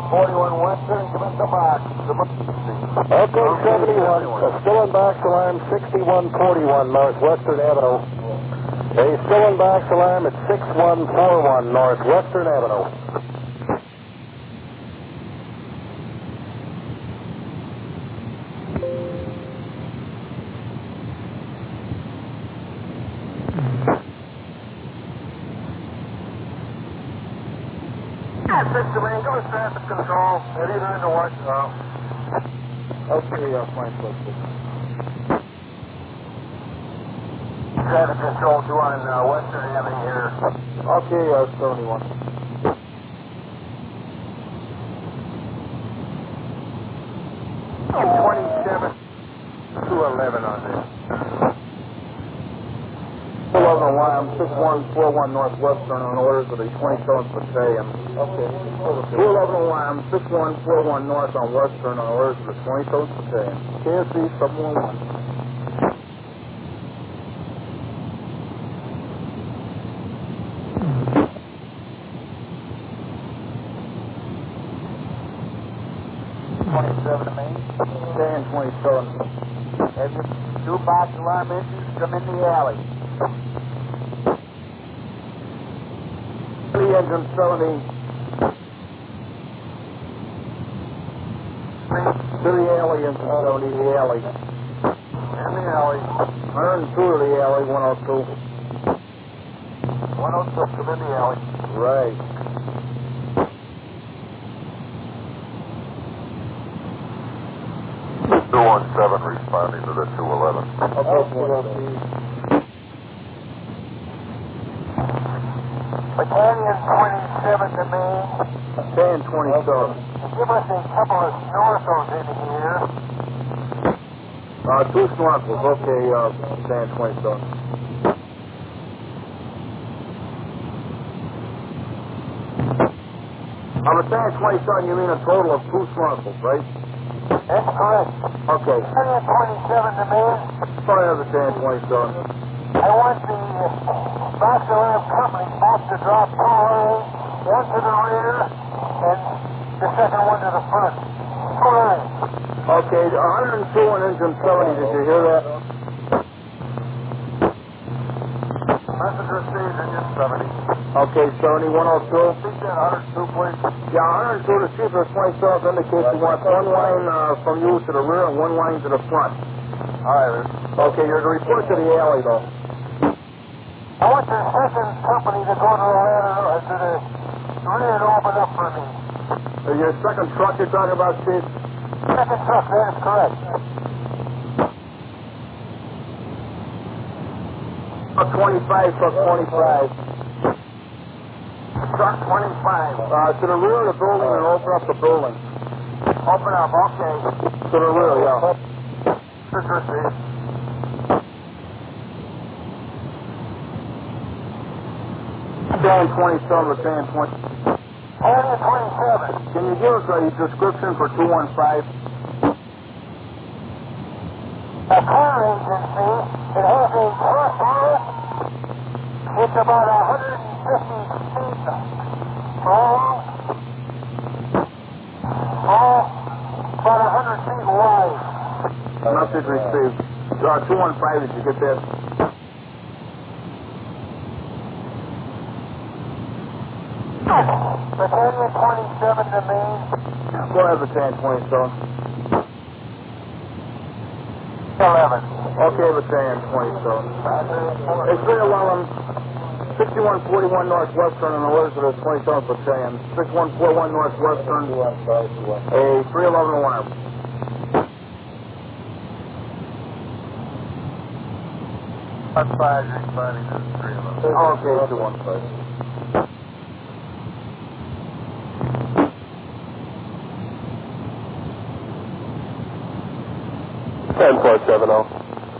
41 Western, give us the box. Okay, 71. Still in box alarm 6141 Northwestern Avenue. Still in box alarm at 6141 Northwestern Avenue. Mr. Lane, go to traffic control. They're either in the Washington. Okay, fine, folks. Traffic control 2 on Western Avenue here. Okay, 71. 27 to 11 on there. 11 alarm 6141 Northwestern on orders of the 27th Battalion. Okay. 211 alarm 6141 North on Western on orders of the 27th Battalion. KSC 711. Stand 27. Every 2 box alarm engines come in the alley. City engine 70. City alley engine 70, the alley. In the alley. 102 to the alley, 102. 106 come in the alley. Right. Responding to the 211. Battalion 27 to Maine. Stand 27. Give us a couple of snorkels in here. 2 snorkels, okay, stand 27. On the stand 27, you mean a total of 2 snorkels, right? That's correct. Okay. Battalion 27 to Maine. Sorry, I understand 27. I want the box alarm company both to drop 2 lines, one to the rear, and the second one to the front. 2 lines. Okay, 102 on engine 70, did you hear that? Messenger stays engine 70. Okay, 70, 102. Speak that 102, please. Yeah, 102 to see for 27 indicates you want 1 line from you to the rear and 1 line to the front. All right, Okay, you're to report to the alley, though. I want the second company to go to the rear and open up for me. Your second truck you're talking about, Chief? Second truck, that is correct. Truck 25, truck 25. Truck 25. To the rear of the building and open up the building. Open up, okay. To the rear, yeah. Messenger stays. Stand 27, stand 20. Battalion 27. Can you give us a description for 215? A car agency, it has a crossover. It's about 150 feet long. About 100 feet wide. Message received. 215, did you get that? Battalion 27 to Maine. Go ahead, Battalion 27. 11. Okay, Battalion 27. It's 311, 6141 Northwestern on the orders of the 27th Battalion. 6141 Northwestern, a 311 alarm. That's 5, responding to the 311. Okay, 215. 10.70.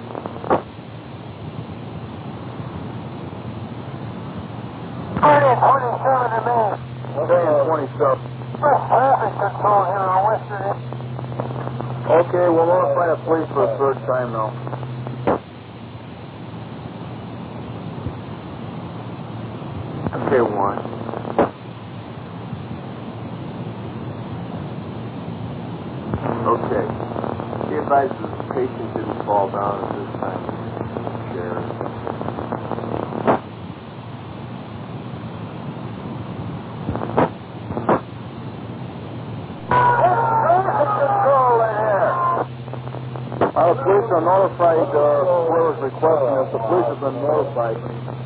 Battalion 27 to Maine. Battalion 27. First traffic control here on Western End. Okay, we'll notify the police for the 3rd time now. Okay, 1. advised the patient didn't fall down at this time. Chair. The police are notified whoever's requesting this. The police have been notified.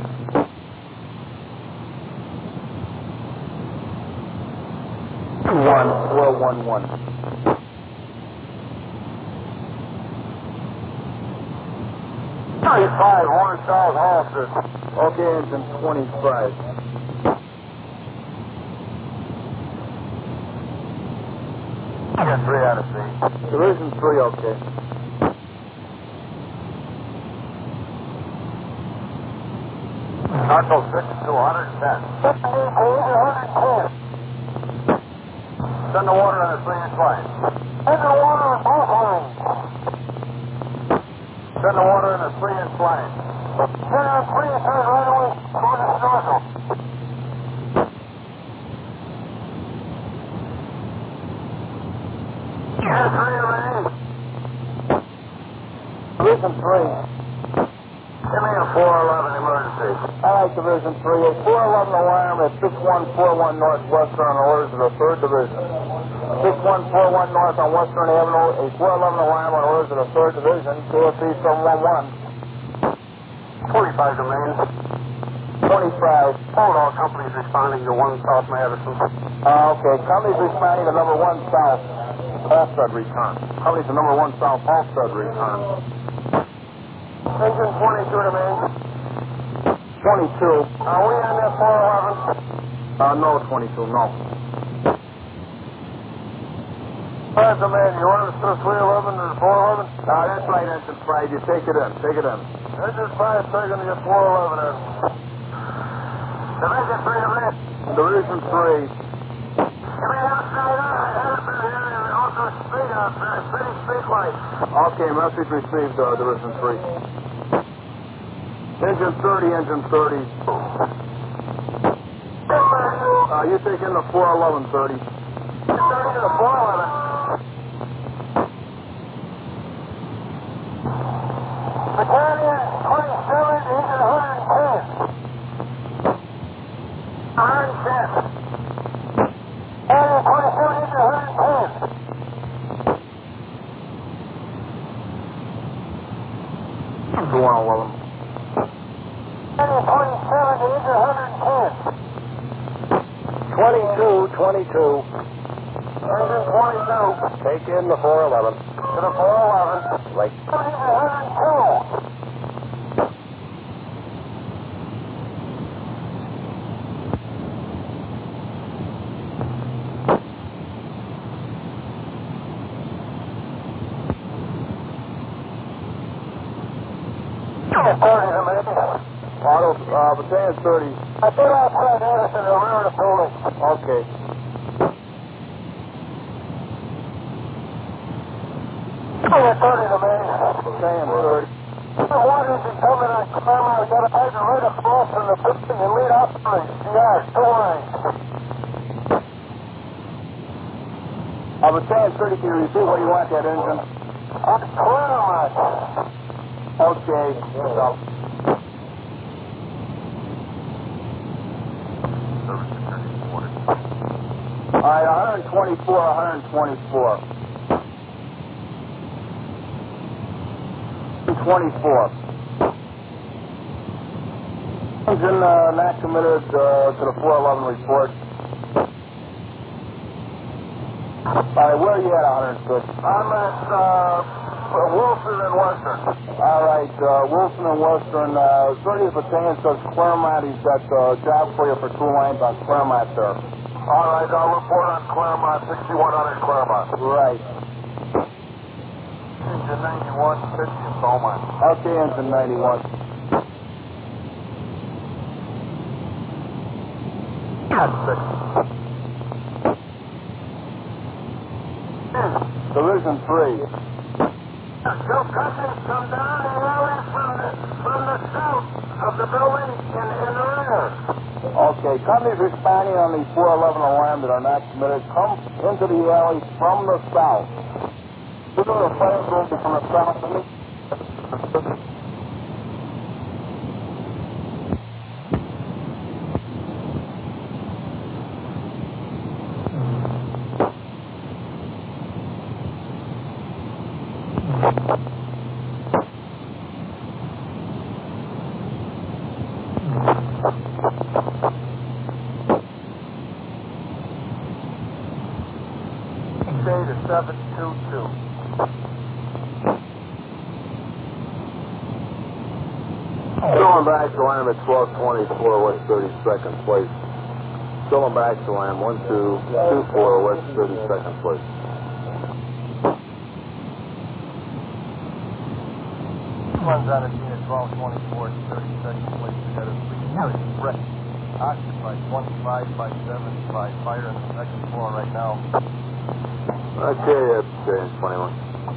411. 35, Horn South Halsted. Okay, engine 25. Get 3 out of C. Division 3, okay. Narco 6 to 110. 110. Send the water on the 3-inch line. Send the water on both lines. Send the water in the 3-inch line. Send it on 3-inch line right away toward the snorkel. Get 3 already. Division 3. Give me a 411 emergency. All right, Division 3. A 411 alarm at 6141 Northwestern on orders of the 3rd Division. 6141 North on Western Avenue. A 411 alarm on orders of the 3rd Division. KFC 711. 25 domain. 25. Hold all companies responding to 1 South Madison. Okay. Companies responding to number 1 South. Halsted return. Companies to number 1 South Halsted return. Engine 22 domain. 22. Are we on that 411? No, 22, no. 5 domain, you want us to 311 or 411? That's right, engine 5. You take it in. Take it in. Engine 5 taking to get 411 in. Division 3 domain. Division 3. Give me outside on. I had it been here and also speed out there. City speed light. Okay, message received, Division 3. Engine 30, engine 30. You take in the 411, 30. 30 to the 411. Battalion 27, engine 110. 110. Battalion 27, engine 110. 411. Battalion 27, engine 110. 22, 22. Engine 22. Take in the 411. To the 411. Right. Engine 102. Auto, Battalion 30. I put outside Anderson, the rear of the building. Okay. Battalion 30 to me. Battalion 30. The water is coming on Claremont. I got a hydrant right across from the building and lead operating. CR, 2 lines. Battalion 30, can you repeat what you want that engine? On Claremont. Okay. All right, 124, 124. 24. Engine not committed to the 411 report. All right, where are you at, 106? I'm at Wilson and Western. All right, Wilson and Western. 30th Battalion says Claremont. He's got a job for you for 2 lines on Claremont there. All right, I'll report on Claremont, 6100 Claremont. Right. Engine 91, 50 in Beaumont. Okay, engine 91. Division 3. So companies come down the alley from the south of the building in the rear. Okay, companies responding on the 411 alarm that are not committed come into the alley from the south. You know the flame going from the south to me? Shade is 722. Going back to line at 1224 West 32nd Place. Going back to line 1224 West 32nd Place. Runs out of scene at 1224 32nd Place. We got a 3 Brett. Occupied 25 by 75. Fire on the second floor right now. Okay, that's 21.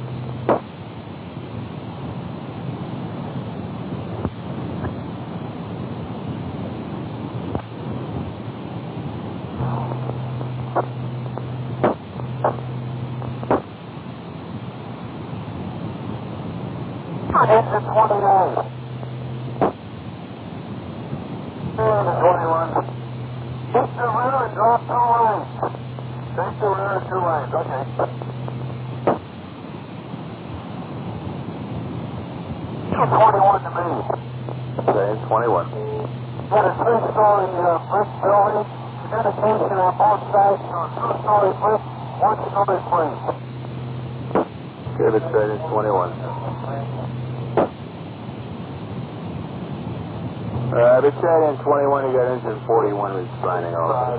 Engine 29. And 21. Take the rear and drop 2 lanes. Take the rear and 2 lanes. Okay. 21 to me. Okay, 21. Got a 3-story brick building. Communication on both sides to a 2-story brick, 1-story frame. Okay, that's right, 21. Battalion 21, you got engine 41 who's signing off.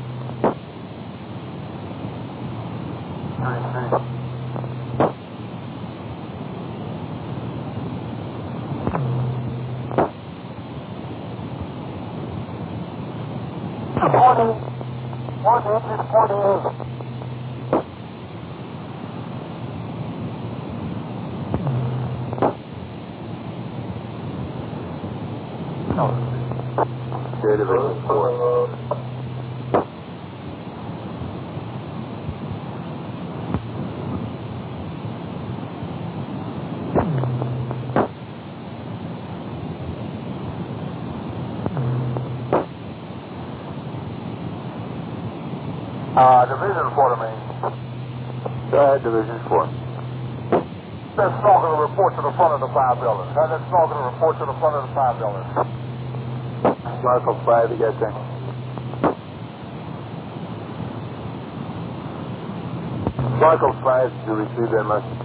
Engine 48. Okay, Division 4. Division 4 to me. Go ahead, Division 4. That snorkel to report to the front of the 5 buildings. Have that snorkel to report to the front of the 5 buildings. Snorkel 5, you got there? Snorkel 5, did you receive that message?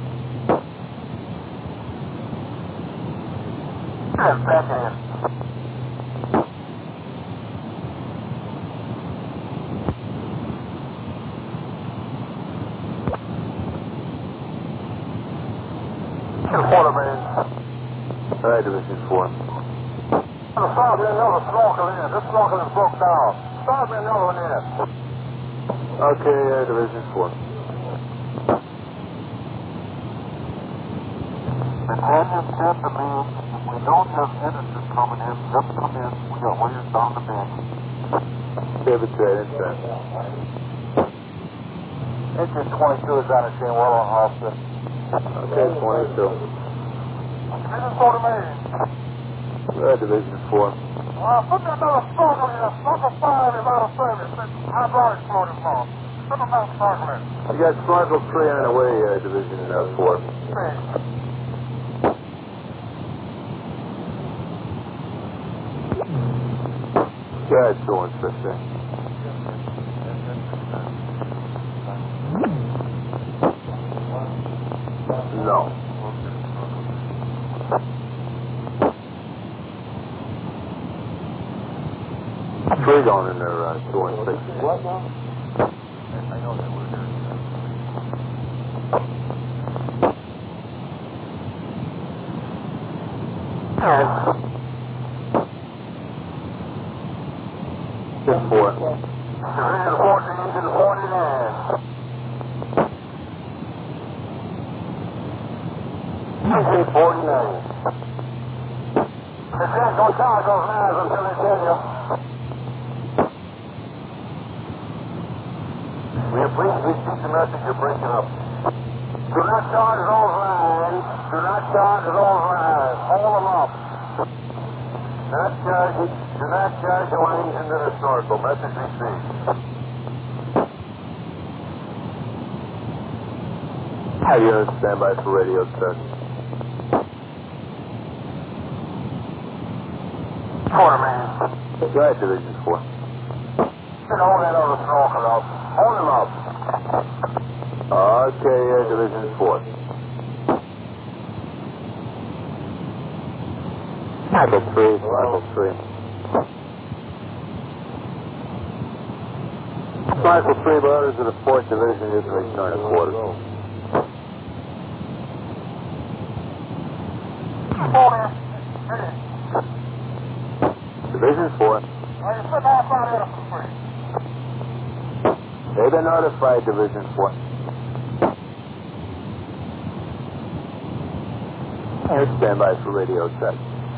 Yeah, back in. All right, Division 4. Start me another snorkel in. This snorkel is broke down. Start me another one in. Okay, Division 4. And Daniel said to me, if we don't have editors coming in, just come in. We got wires down the bench. David Trade, inside. Engine 22 is on the scene, well on Austin. Okay, 22. Division 4 to me. Division 4. Put that another snorkel in. Snorkel 5 is out of service. It's hydraulic floating phone. Put another snorkel in. You got Snorkel 3 on the way, Division 4. Go ahead, 2-1-15. No. Three going in there, 2-1-6. What now? I know that we're here. Engine 4. Division 14, engine 49. Engine 49. The jet don't charge those knives until they tell you. We repeat the message you're breaking up. Do not charge those lines. Do not charge those lines. Hold them up. Do not charge the lines into the snorkel. Message received. Have you stand by for radio check? Quarter man. Go ahead, Division 4. Hold that other snorkel up. Hold him up. Okay, Division 4. Michael 3, Michael 3. Michael 3, by orders of the 4th Division, you can return to quarters. Division 4. They've been notified, Division 4. Stand by for radio check.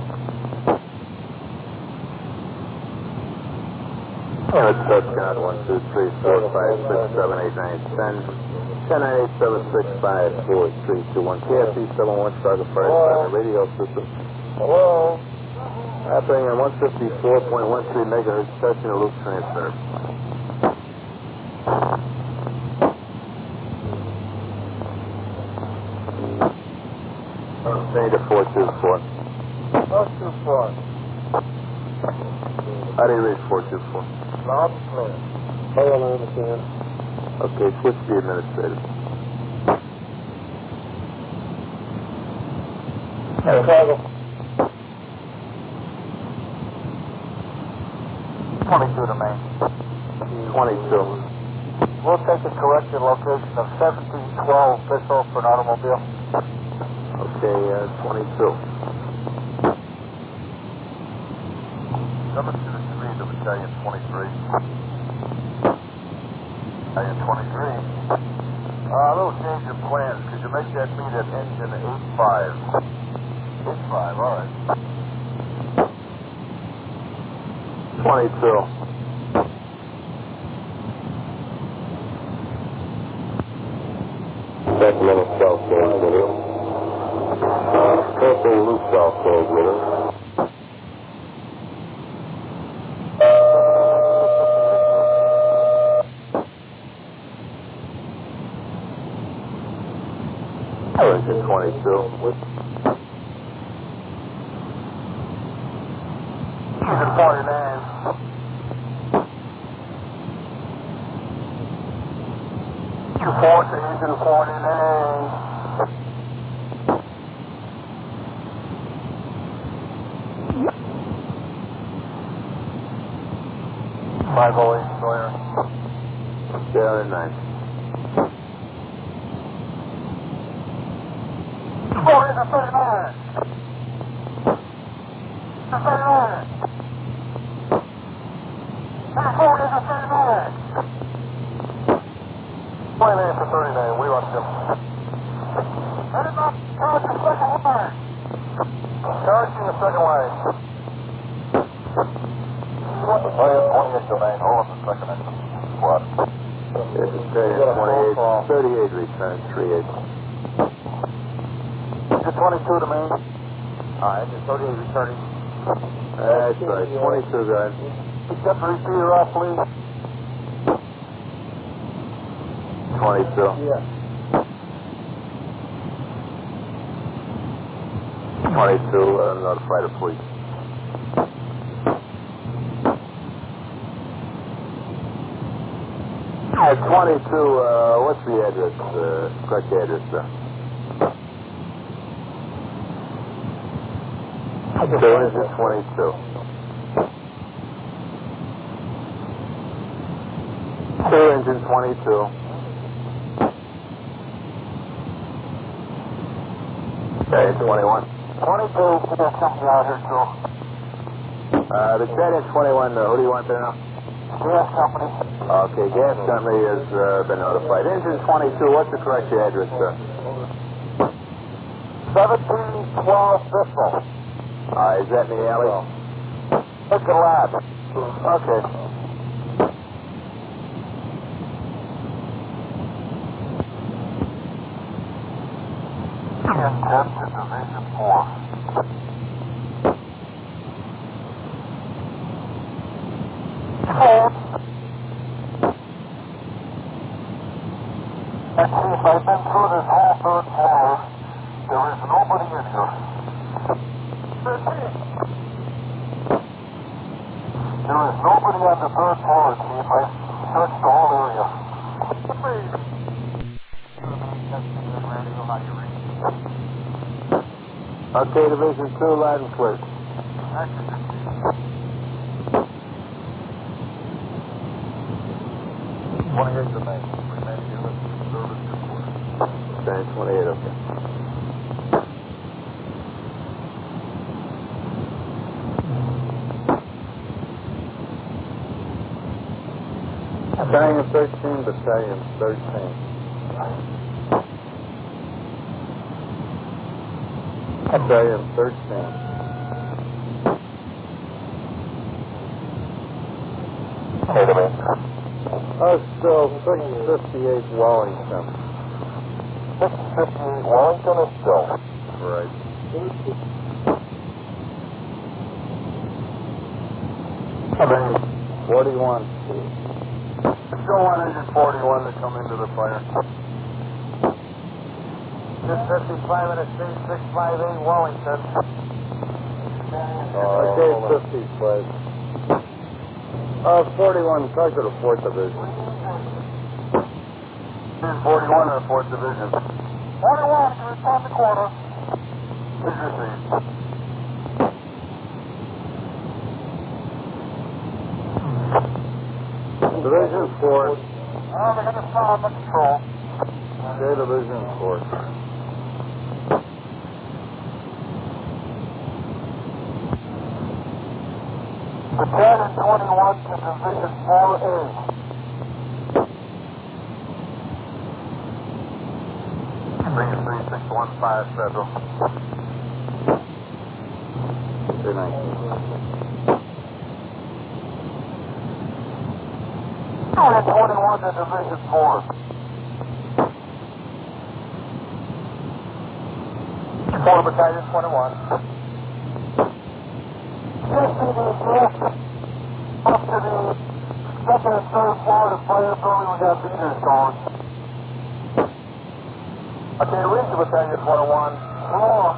Let's touch count 1, 2, 3, 4, 5, 6, 7, 8, 9, 10. 10, 9, 8, 7, 6, 5, 4, 3, 2, 1. KFC 71, Chicago Fire radio system. Hello? Operating at 154.13 megahertz, testing a loop transmitter. Change to 424. 424. How do you read 424? Loud and clear. Hold on, I understand. Okay, switch to the administrator. Chicago. 22 to Maine. 22. We'll take a corrected location of 1712 Bissell for an automobile. Okay, 22. Number 2 to 3 to Battalion 23. Battalion 23. A little change in plans. Could you make that meet at engine 85? 85, all right. 22. Sacramento South Sales River. Purple Loop South Sales River. Engine 22. Engine 49. Report to engine 49. Five oh eight Sawyer. Down in 9. Report engine 39. 39. Report engine 39. 29 for 39, we run him. Let him up, charge the second line. Charging the second line. 28 domain, hold on the second engine. What? This is 28, 38 return, 38. Engine 22 domain. Engine 38 returning. That's right, 22 guys. Except for receiver off, please. 22. Yeah. 22, notify the police. At 22, what's the address, correct address, sir? So engine 22. So engine 22. Okay, 21. 22, there's something out here, too. The Battalion 21, who do you want there now? Gas company. Okay, gas company has been notified. Engine 22, what's the correct address, sir? 1712 Bissell. Is that in the alley? It's a lab. Okay. and 10 to Division 4. And Chief, I've been through this whole third floor. There is nobody in here. There is nobody on the third floor, Chief. I've searched the whole area. Okay, Division 2, loud and clear. Okay, 28, okay. Battalion 13, Battalion 13. Battalion 13. Wait a minute. Still 658 Wellington. 658 Wellington is still. Right. How many? 41. Still 141 to come into the fire. This 55 and a 658 Wellington. Okay, 55. 41, talk to the 4th Division. 41 or 4th Division. 41, you respond to quarter. Please receive. Division 4. They're going to start on the control. Okay, Division 4. Battalion 21 to Division 4A. Bring it 3615 Federal. Okay, 19. Battalion 21 to Division 4. 4 Battalion 21. Up to the second and third floor of the fire building, we got meters going. Okay, reach the Battalion 21. Floor.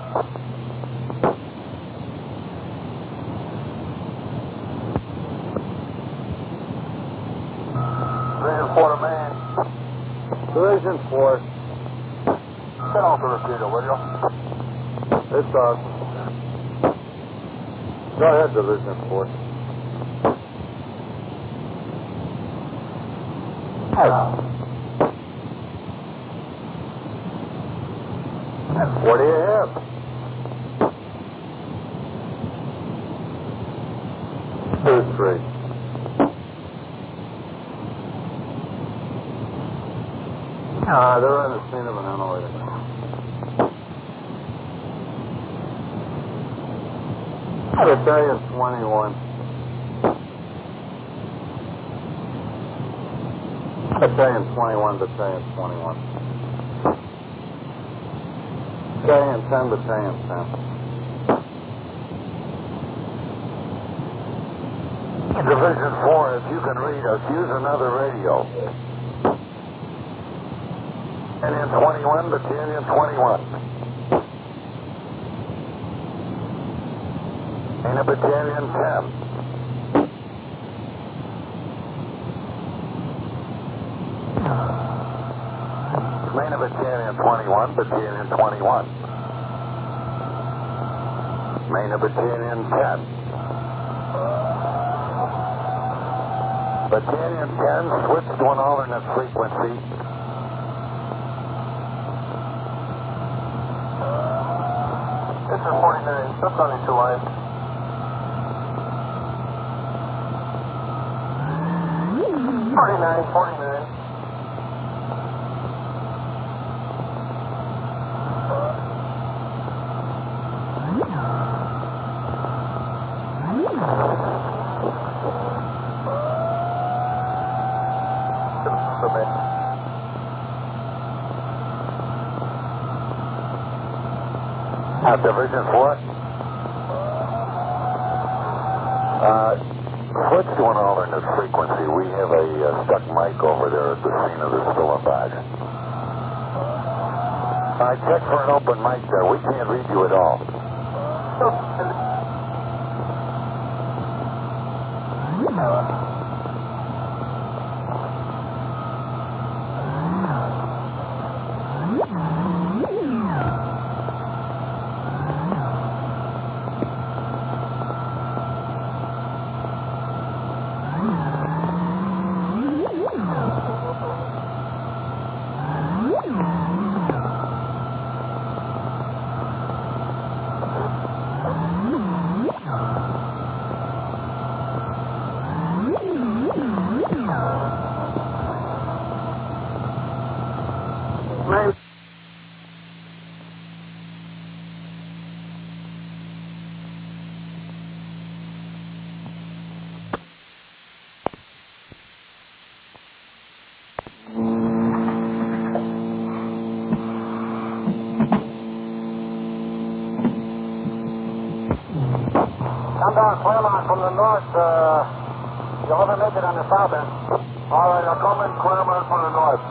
Division 4 to main. Division 4. Get off the repeater, will you? It's off. Go ahead, Division 4. 40 ahead. Third straight. They're on the scene of an unrelated. Battalion 21. Battalion 21, Battalion 21. Battalion 10, Battalion 10. Division 4, if you can read us, use another radio. Battalion 21, Battalion 21. And a Battalion 10. Main of Battalion 21, Battalion 21. Main of Battalion 10. Battalion 10, switch to an alternate frequency. This is 49, that's on these two lines. Forty-nine. Division 4. Switch to an alternate frequency. We have a stuck mic over there at the scene of the Spillabage. I checked for an open mic there. We can't read you at all. Come down Claremont from the north. You'll never make it on the south end. All right, I'll come in Claremont from the north.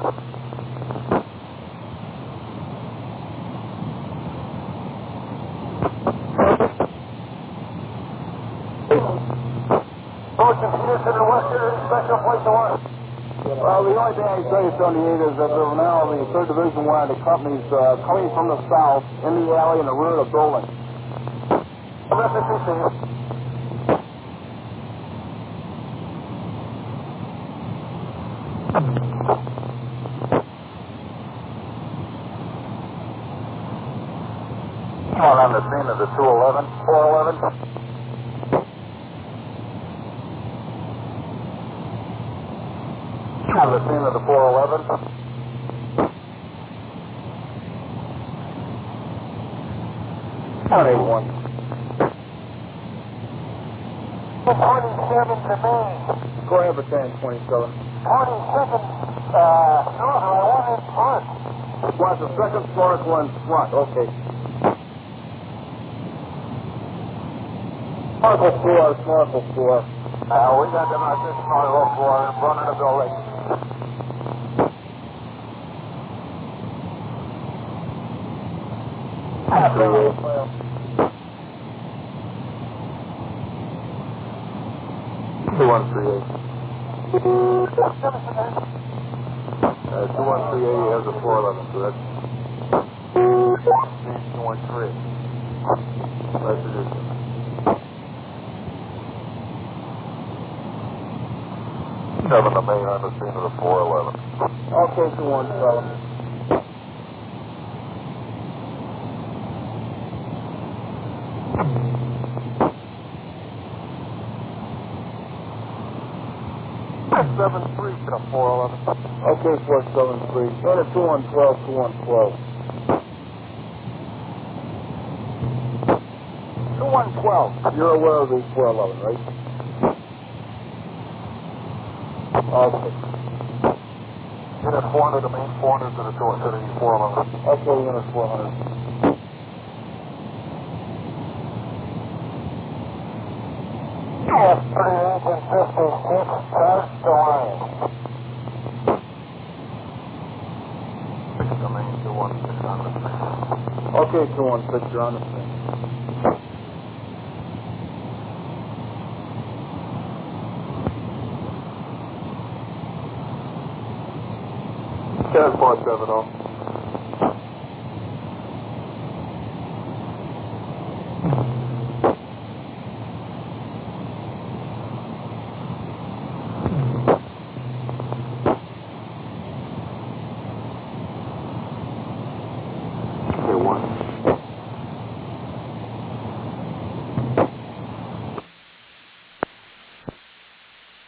Ocean Peterson and Western, any special place to work? Well, the only thing I can tell you, 78, is that now the 3rd Division one of the companies coming from the south in the alley in the rear of the building. Mississippi. On the scene of the 211, 411. On the scene of the 411. 181. 27 to me. Go ahead, Battalion 27. 27, north, I want in front. Watch the second snorkel in front. Okay. Snorkel 4, snorkel 4. We got them at this snorkel 4 in front of the building. Two 138. 2138 has a 411, so that's 213. That's it. 7 to Maine on the scene of the 411. Okay, 217. Seven three to 411. Okay, 473. Go to 2112, 2112. 2112. You're aware of the 411, right? Okay. Unit 400 to main 400 to the 411. Okay, unit 400. Yes, 38 and 56, starts the line. 6 to main 216 on the scene. Okay, 216, you're on the scene. Cat 470. Okay, 1.